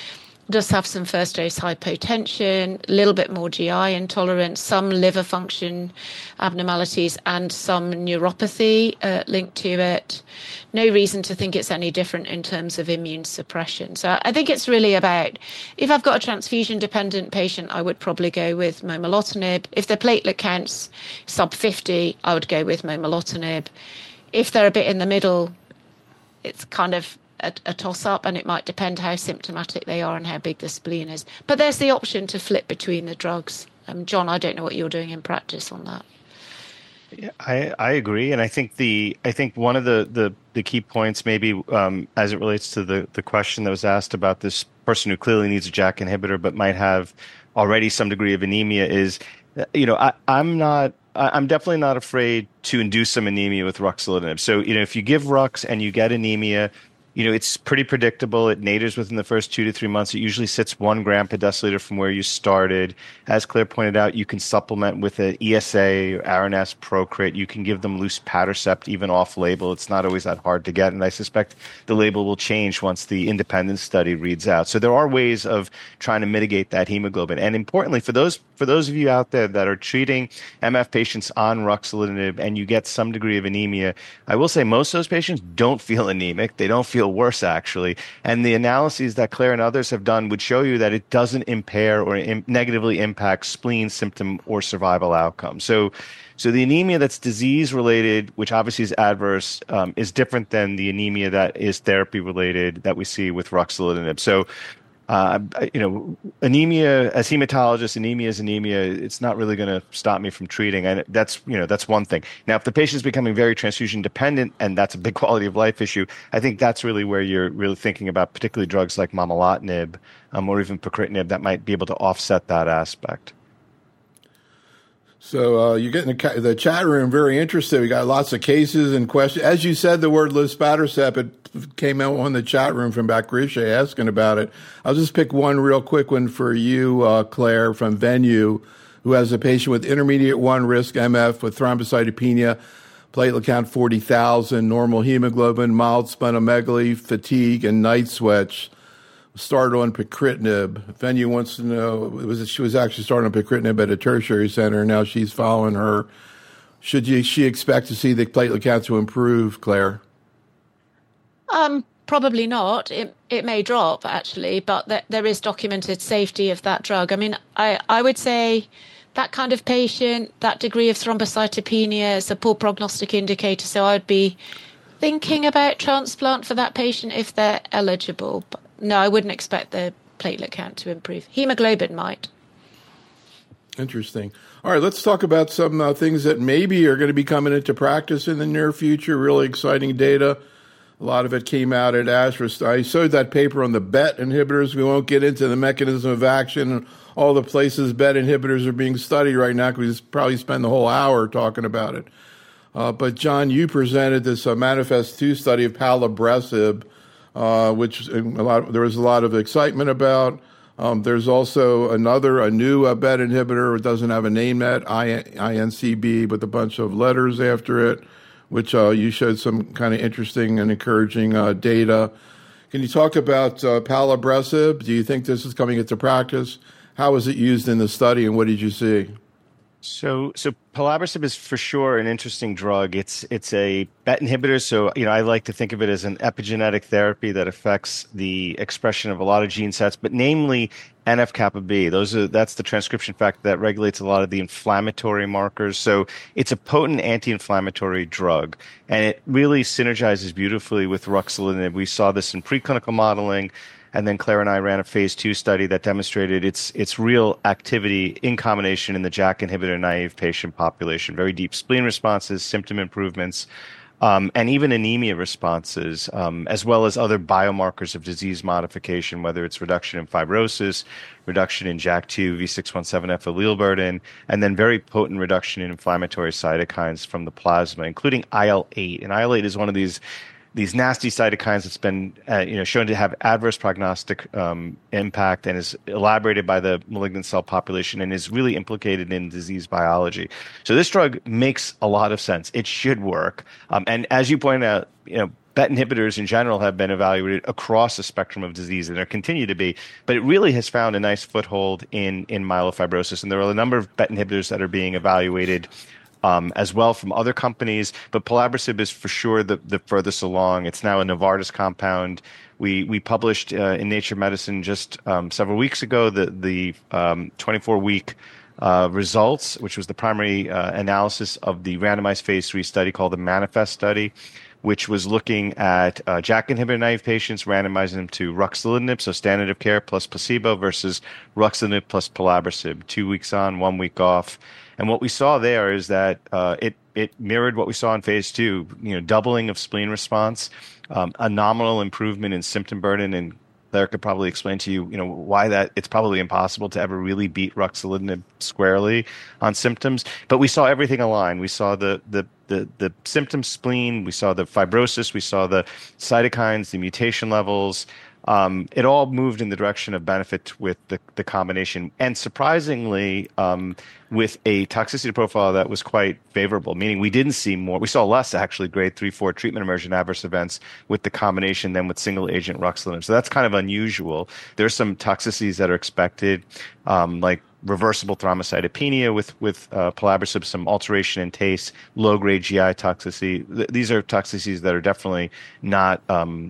does have some first dose hypotension, a little bit more GI intolerance, some liver function abnormalities, and some neuropathy linked to it. No reason to think it's any different in terms of immune suppression. So I think it's really about, if I've got a transfusion dependent patient, I would probably go with momelotinib. If their platelet counts sub 50, I would go with momelotinib. If they're a bit in the middle, it's kind of a toss-up, and it might depend how symptomatic they are and how big the spleen is. But there's the option to flip between the drugs. John, I don't know what you're doing in practice on that. Yeah, I agree, and I think one of the key points, maybe as it relates to the question that was asked about this person who clearly needs a JAK inhibitor but might have already some degree of anemia, is, I'm definitely not afraid to induce some anemia with ruxolitinib. So, if you give Rux and you get anemia, it's pretty predictable. It naters within the first 2 to 3 months. It usually sits 1 gram per deciliter from where you started. As Claire pointed out, you can supplement with an ESA or Aranesp Procrit. You can give them luspatercept even off-label. It's not always that hard to get, and I suspect the label will change once the independent study reads out. So there are ways of trying to mitigate that hemoglobin. And importantly, for those of you out there that are treating MF patients on ruxolitinib and you get some degree of anemia, I will say most of those patients don't feel anemic. They don't feel worse, actually. And the analyses that Claire and others have done would show you that it doesn't impair or negatively impact spleen, symptom, or survival outcomes. So the anemia that's disease-related, which obviously is adverse, is different than the anemia that is therapy-related that we see with ruxolitinib. So anemia, as hematologist, anemia is anemia. It's not really going to stop me from treating, and that's one thing. Now, if the patient is becoming very transfusion dependent, and that's a big quality of life issue, I think that's really where you're really thinking about, particularly drugs like momelotinib or even pacritinib that might be able to offset that aspect. So you're getting the chat room very interested. We got lots of cases and questions. As you said, the word luspatercept, it came out on the chat room from Bakrisha asking about it. I'll just pick one real quick one for you, Claire, from Venue, who has a patient with intermediate 1 risk MF with thrombocytopenia, platelet count 40,000, normal hemoglobin, mild splenomegaly, fatigue, and night sweats. Started on pacritinib. Venue wants to know, she was actually starting on pacritinib at a tertiary center. Now she's following her. Should she expect to see the platelet count to improve, Claire? Probably not. It may drop, actually, but there is documented safety of that drug. I mean, I would say that kind of patient, that degree of thrombocytopenia is a poor prognostic indicator, so I would be thinking about transplant for that patient if they're eligible. But no, I wouldn't expect the platelet count to improve. Hemoglobin might. Interesting. All right, let's talk about some things that maybe are going to be coming into practice in the near future. Really exciting data. A lot of it came out at ASH. I showed that paper on the BET inhibitors. We won't get into the mechanism of action and all the places BET inhibitors are being studied right now, because we probably spend the whole hour talking about it. But John, you presented this MANIFEST-2 study of palabrexib, which there was a lot of excitement about. There's also a new BET inhibitor. It doesn't have a name yet, INCB, with a bunch of letters after it, which you showed some kind of interesting and encouraging data. Can you talk about palabrexib? Do you think this is coming into practice? How was it used in the study, and what did you see? So palabrexib is for sure an interesting drug. It's a BET inhibitor, so I like to think of it as an epigenetic therapy that affects the expression of a lot of gene sets, but namely NF-kappa B. That's the transcription factor that regulates a lot of the inflammatory markers. So it's a potent anti-inflammatory drug, and it really synergizes beautifully with ruxolitinib. We saw this in preclinical modeling. And then Claire and I ran a phase 2 study that demonstrated its real activity in combination in the JAK inhibitor naive patient population. Very deep spleen responses, symptom improvements, and even anemia responses, as well as other biomarkers of disease modification, whether it's reduction in fibrosis, reduction in JAK2, V617F allele burden, and then very potent reduction in inflammatory cytokines from the plasma, including IL-8. And IL-8 is one of these nasty cytokines that's been shown to have adverse prognostic impact and is elaborated by the malignant cell population and is really implicated in disease biology. So this drug makes a lot of sense. It should work. And as you pointed out, BET inhibitors in general have been evaluated across the spectrum of disease, and there continue to be, but it really has found a nice foothold in myelofibrosis. And there are a number of BET inhibitors that are being evaluated as well from other companies, but pelabresib is for sure the furthest along. It's now a Novartis compound. We published in Nature Medicine just several weeks ago the 24-week results, which was the primary analysis of the randomized phase 3 study called the Manifest study, which was looking at JAK inhibitor naive patients, randomizing them to ruxolitinib, so standard of care plus placebo, versus ruxolitinib plus pelabresib, 2 weeks on, 1 week off. And what we saw there is that it mirrored what we saw in phase 2, doubling of spleen response, a nominal improvement in symptom burden, and Claire could probably explain to you, why that it's probably impossible to ever really beat ruxolitinib squarely on symptoms. But we saw everything align. We saw the symptom spleen, we saw the fibrosis, we saw the cytokines, the mutation levels. It all moved in the direction of benefit with the combination. And surprisingly, with a toxicity profile that was quite favorable, meaning we didn't see more. We saw less, actually, grade 3-4 treatment emergent adverse events with the combination than with single agent ruxolitinib. So that's kind of unusual. There's some toxicities that are expected, like reversible thrombocytopenia with pelabresib, some alteration in taste, low-grade GI toxicity. These are toxicities that are definitely not,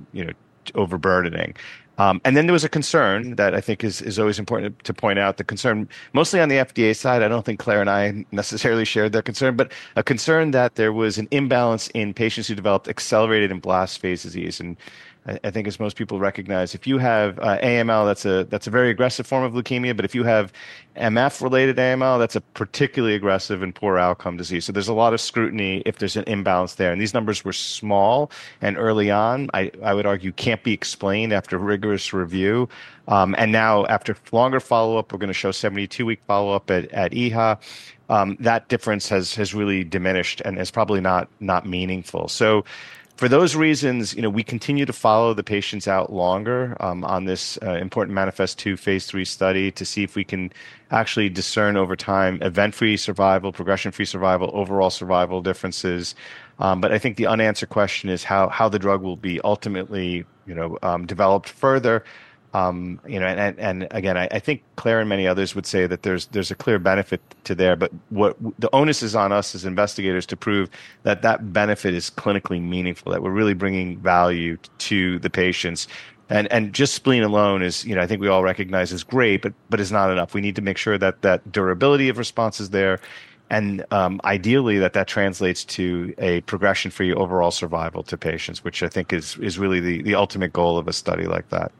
overburdening. And then there was a concern that I think is always important to point out, the concern mostly on the FDA side. I don't think Claire and I necessarily shared that concern, but a concern that there was an imbalance in patients who developed accelerated and blast phase disease. And I think, as most people recognize, if you have AML, that's a very aggressive form of leukemia. But if you have MF-related AML, that's a particularly aggressive and poor outcome disease. So there's a lot of scrutiny if there's an imbalance there. And these numbers were small and early on. I would argue can't be explained after rigorous review. And now, after longer follow-up, we're going to show 72-week follow-up at EHA. That difference has really diminished and is probably not meaningful. So for those reasons, we continue to follow the patients out longer on this important Manifest-2 phase 3 study to see if we can actually discern over time event-free survival, progression-free survival, overall survival differences. But I think the unanswered question is how the drug will be ultimately, developed further. And again, I think Claire and many others would say that there's a clear benefit to there, but what the onus is on us as investigators to prove that benefit is clinically meaningful, that we're really bringing value to the patients. And just spleen alone is, I think we all recognize is great, but is not enough. We need to make sure that durability of response is there, and ideally that translates to a progression-free overall survival to patients, which I think is really the ultimate goal of a study like that.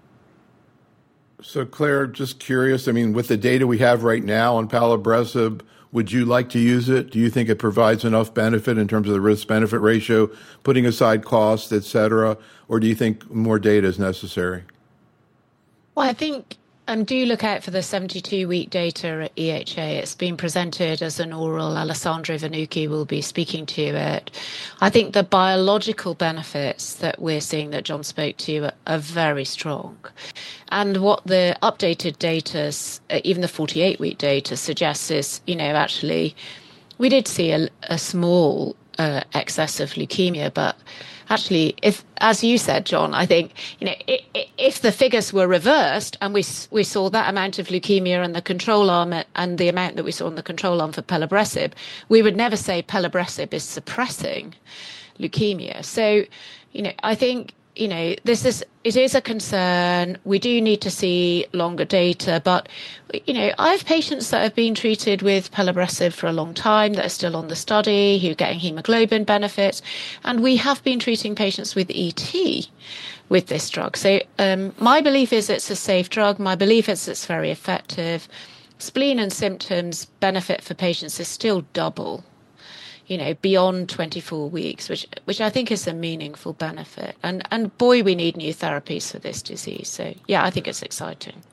So, Claire, just curious, with the data we have right now on pelabresib, would you like to use it? Do you think it provides enough benefit in terms of the risk-benefit ratio, putting aside cost, et cetera, or do you think more data is necessary? Well, I think do look out for the 72-week data at EHA. It's been presented as an oral. Alessandro Vanucchi will be speaking to it. I think the biological benefits that we're seeing that John spoke to are very strong. And what the updated data, even the 48-week data, suggests is, actually, we did see a small excess of leukemia, but actually, if, as you said, John, I think, if the figures were reversed and we saw that amount of leukemia in the control arm and the amount that we saw in the control arm for pelabresib, we would never say pelabresib is suppressing leukemia. So, I think, it is a concern. We do need to see longer data, but, I have patients that have been treated with pelabresib for a long time that are still on the study, who are getting hemoglobin benefits, and we have been treating patients with ET with this drug. So my belief is it's a safe drug. My belief is it's very effective. Spleen and symptoms benefit for patients is still double, beyond 24 weeks, which I think is a meaningful benefit. And boy, we need new therapies for this disease. So, yeah, I think it's exciting.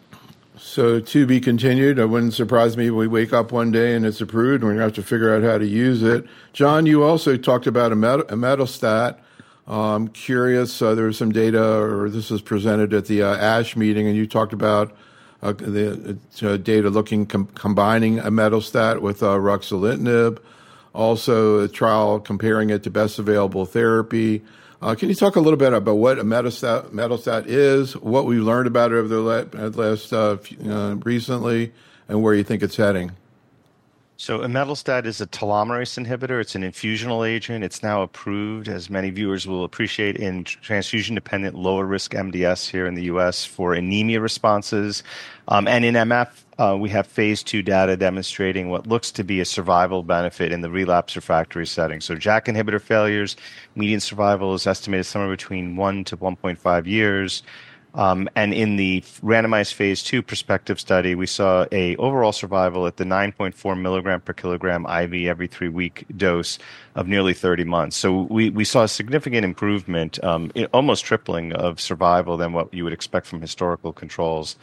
So to be continued. It wouldn't surprise me if we wake up one day and it's approved and we're going to have to figure out how to use it. John, you also talked about imetelstat. I'm curious, there was some data, or this was presented at the ASH meeting, and you talked about the data looking combining imetelstat with ruxolitinib. Also, a trial comparing it to best available therapy. Can you talk a little bit about what imetelstat is, what we learned about it over the last recently, and where you think it's heading? So imetelstat is a telomerase inhibitor. It's an infusional agent. It's now approved, as many viewers will appreciate, in transfusion-dependent lower-risk MDS here in the U.S. for anemia responses. And in MF, we have phase 2 data demonstrating what looks to be a survival benefit in the relapse refractory setting. So JAK inhibitor failures, median survival is estimated somewhere between 1 to 1.5 years. And in the randomized phase 2 prospective study, we saw a overall survival at the 9.4 milligram per kilogram IV every 3-week dose of nearly 30 months. So we saw a significant improvement, almost tripling of survival than what you would expect from historical controls.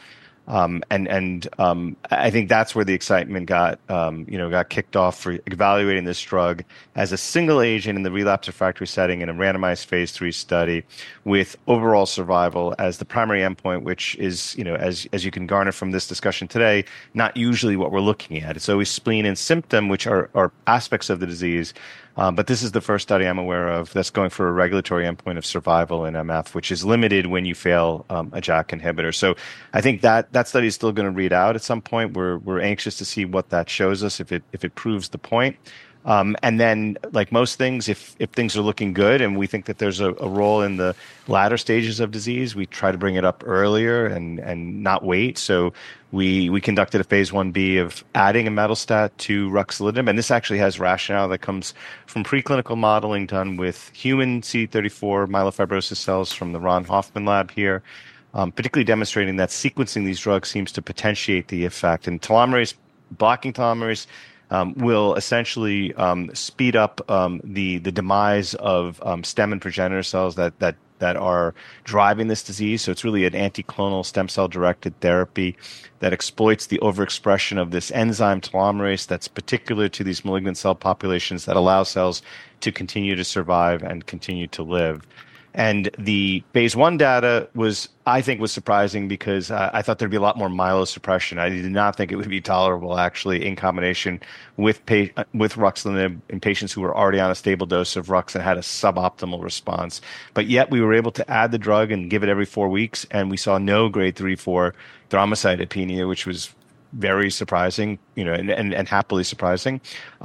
I think that's where the excitement got kicked off for evaluating this drug as a single agent in the relapse refractory setting in a randomized phase 3 study with overall survival as the primary endpoint, which is, as you can garner from this discussion today, not usually what we're looking at. It's always spleen and symptom, which are aspects of the disease. But this is the first study I'm aware of that's going for a regulatory endpoint of survival in MF, which is limited when you fail a JAK inhibitor. So I think that study is still going to read out at some point. We're anxious to see what that shows us, if it proves the point. And then, like most things, if things are looking good and we think that there's a role in the latter stages of disease, we try to bring it up earlier and not wait. So we conducted a phase 1b of adding imetelstat to ruxolitinib, and this actually has rationale that comes from preclinical modeling done with human CD34 myelofibrosis cells from the Ron Hoffman lab here, particularly demonstrating that sequencing these drugs seems to potentiate the effect. And blocking telomerase will essentially speed up the demise of stem and progenitor cells that are driving this disease. So it's really an anticlonal stem cell directed therapy that exploits the overexpression of this enzyme telomerase that's particular to these malignant cell populations that allow cells to continue to survive and continue to live. And the phase 1 data was surprising because I thought there'd be a lot more myelosuppression. I did not think it would be tolerable, actually, in combination with ruxolitinib in patients who were already on a stable dose of Rux and had a suboptimal response. But yet we were able to add the drug and give it every 4 weeks, and we saw no grade 3/4 thrombocytopenia, which was very surprising, and happily surprising.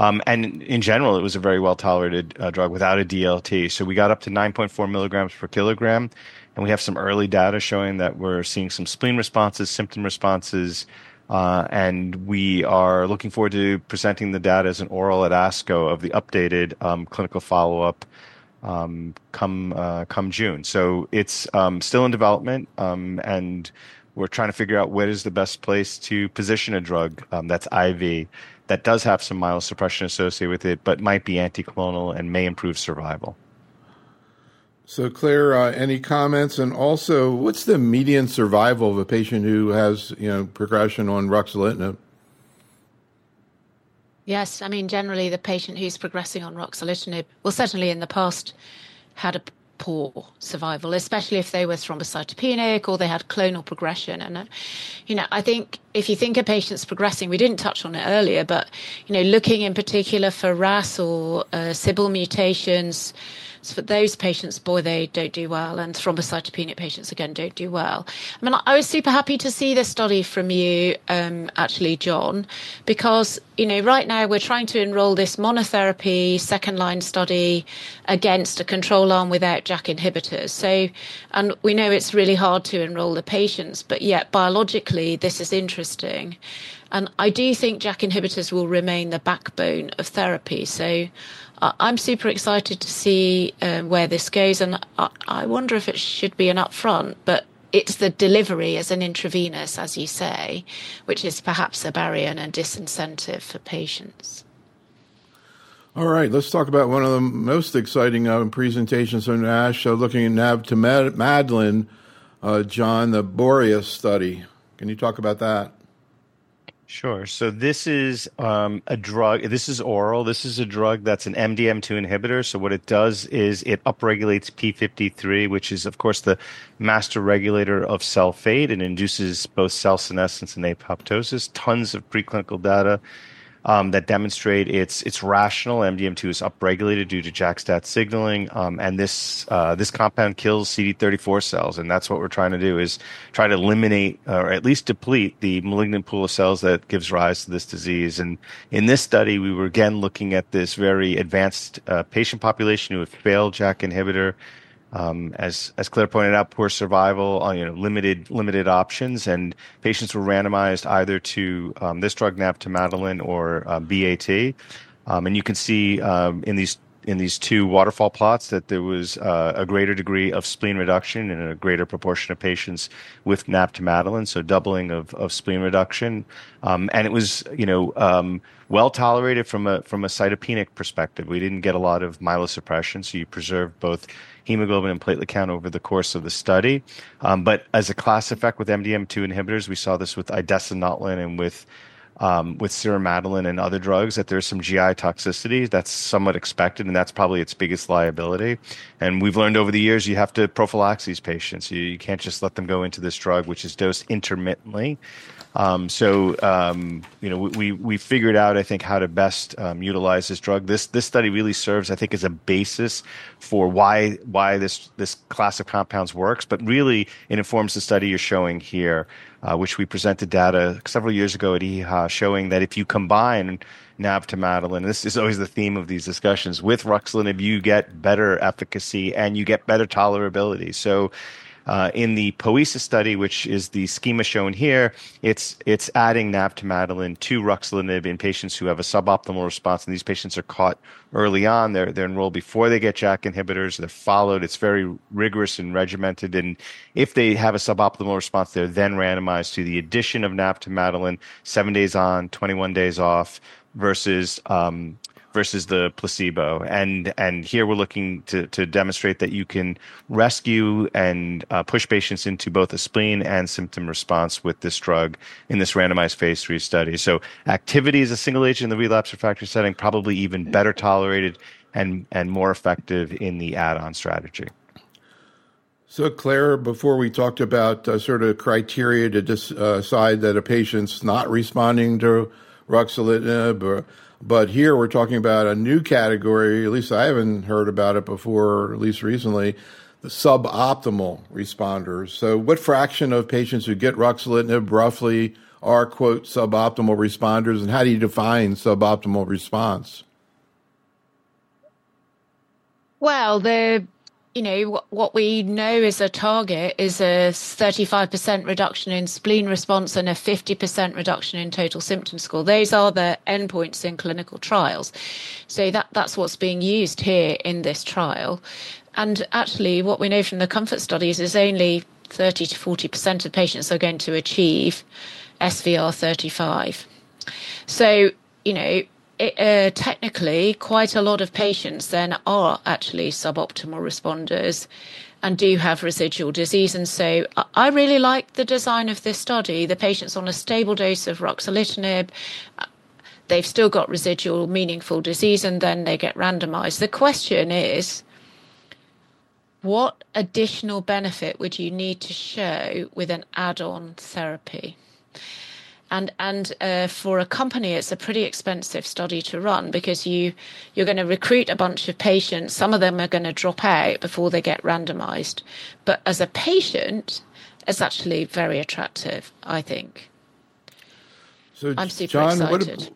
And in general, it was a very well-tolerated drug without a DLT. So we got up to 9.4 milligrams per kilogram, and we have some early data showing that we're seeing some spleen responses, symptom responses, and we are looking forward to presenting the data as an oral at ASCO of the updated clinical follow-up come June. So it's still in development, and we're trying to figure out what is the best place to position a drug that's IV, that does have some myelosuppression associated with it, but might be anticlonal and may improve survival. So, Claire, any comments? And also, what's the median survival of a patient who has, progression on ruxolitinib? Yes, I mean, generally the patient who's progressing on ruxolitinib, well, certainly in the past, had a poor survival, especially if they were thrombocytopenic or they had clonal progression. And, I think if you think a patient's progressing, we didn't touch on it earlier, but, looking in particular for RAS or Sybil mutations, so for those patients, boy, they don't do well. And thrombocytopenic patients, again, don't do well. I mean, I was super happy to see this study from you, actually, John, because, right now we're trying to enroll this monotherapy second-line study against a control arm without JAK inhibitors. So, and we know it's really hard to enroll the patients, but yet biologically, this is interesting. And I do think JAK inhibitors will remain the backbone of therapy. So I'm super excited to see where this goes. And I wonder if it should be an upfront, but it's the delivery as an intravenous, as you say, which is perhaps a barrier and a disincentive for patients. All right, let's talk about one of the most exciting presentations on ASH, looking at navtemadlin, John, the Boreas study. Can you talk about that? Sure. So this is a drug. This is oral. This is a drug that's an MDM2 inhibitor. So what it does is it upregulates p53, which is, of course, the master regulator of cell fate and induces both cell senescence and apoptosis. Tons of preclinical data that demonstrate it's rational. MDM2 is upregulated due to JAK-STAT signaling, and this compound kills CD34 cells, and that's what we're trying to do, is try to eliminate or at least deplete the malignant pool of cells that gives rise to this disease. And in this study, we were again looking at this very advanced patient population who had failed JAK inhibitor. As Claire pointed out, poor survival, limited options, and patients were randomized either to this drug navtemadlin or BAT. And you can see in these two waterfall plots that there was a greater degree of spleen reduction in a greater proportion of patients with navtemadlin, so doubling of spleen reduction, and it was well tolerated from a cytopenic perspective. We didn't get a lot of myelosuppression, so you preserved both hemoglobin and platelet count over the course of the study. But as a class effect with MDM2 inhibitors, we saw this with idesinautlin and with siramadlin and other drugs, that there's some GI toxicity that's somewhat expected, and that's probably its biggest liability. And we've learned over the years you have to prophylax these patients. You can't just let them go into this drug, which is dosed intermittently. We figured out, I think, how to best utilize this drug. This study really serves, I think, as a basis for why this class of compounds works, but really it informs the study you're showing here, which we presented data several years ago at EHA showing that if you combine navtemadlin, this is always the theme of these discussions, with ruxolitinib, you get better efficacy and you get better tolerability. So in the POESIS study, which is the schema shown here, it's adding navtemadlin to ruxolitinib in patients who have a suboptimal response, and these patients are caught early on. They're enrolled before they get JAK inhibitors. They're followed. It's very rigorous and regimented, and if they have a suboptimal response, they're then randomized to the addition of navtemadlin, 7 days on, 21 days off, versus the placebo. And here we're looking to demonstrate that you can rescue and push patients into both a spleen and symptom response with this drug in this randomized phase 3 study. So activity as a single agent in the relapse refractory setting, probably even better tolerated and more effective in the add-on strategy. So, Claire, before we talked about sort of criteria to decide that a patient's not responding to ruxolitinib, but here we're talking about a new category, at least I haven't heard about it before, at least recently, the suboptimal responders. So what fraction of patients who get ruxolitinib roughly are, quote, suboptimal responders, and how do you define suboptimal response? Well, what we know is a target is a 35% reduction in spleen response and a 50% reduction in total symptom score. Those are the endpoints in clinical trials. So that's what's being used here in this trial. And actually, what we know from the COMFORT studies is only 30 to 40% of patients are going to achieve SVR 35. So, technically, quite a lot of patients then are actually suboptimal responders and do have residual disease. And so I really like the design of this study. The patients on a stable dose of ruxolitinib, they've still got residual meaningful disease, and then they get randomized. The question is, what additional benefit would you need to show with an add-on therapy? And for a company, it's a pretty expensive study to run, because you're going to recruit a bunch of patients. Some of them are going to drop out before they get randomized. But as a patient, it's actually very attractive, I think. So, I'm super John, excited.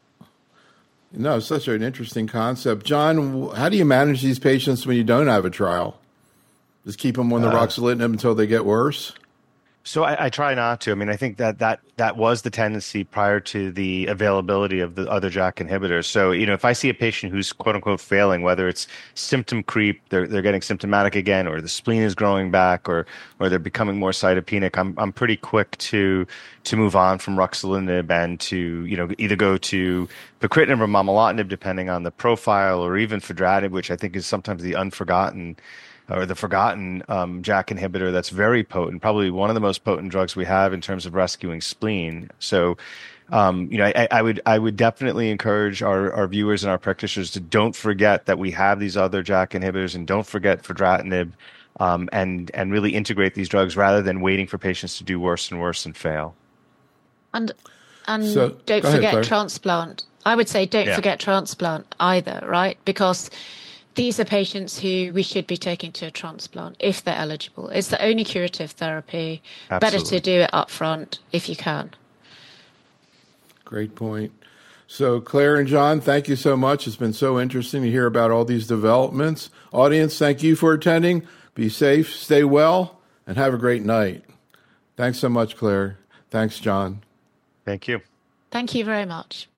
Such an interesting concept. John, how do you manage these patients when you don't have a trial? Just keep them on the ruxolitinib until they get worse? So I try not to. I mean, I think that was the tendency prior to the availability of the other JAK inhibitors. So, if I see a patient who's quote unquote failing, whether it's symptom creep, they're getting symptomatic again, or the spleen is growing back, or they're becoming more cytopenic, I'm pretty quick to move on from ruxolitinib and to, either go to pacritinib or momelotinib, depending on the profile, or even fedratinib, which I think is sometimes the forgotten JAK inhibitor that's very potent, probably one of the most potent drugs we have in terms of rescuing spleen. So, I would definitely encourage our viewers and our practitioners to don't forget that we have these other JAK inhibitors, and don't forget fedratinib, and really integrate these drugs rather than waiting for patients to do worse and worse and fail. And So, don't forget transplant. I would say don't forget transplant either, right? Because these are patients who we should be taking to a transplant if they're eligible. It's the only curative therapy. Absolutely. Better to do it up front if you can. Great point. So Claire and John, thank you so much. It's been so interesting to hear about all these developments. Audience, thank you for attending. Be safe, stay well, and have a great night. Thanks so much, Claire. Thanks, John. Thank you. Thank you very much.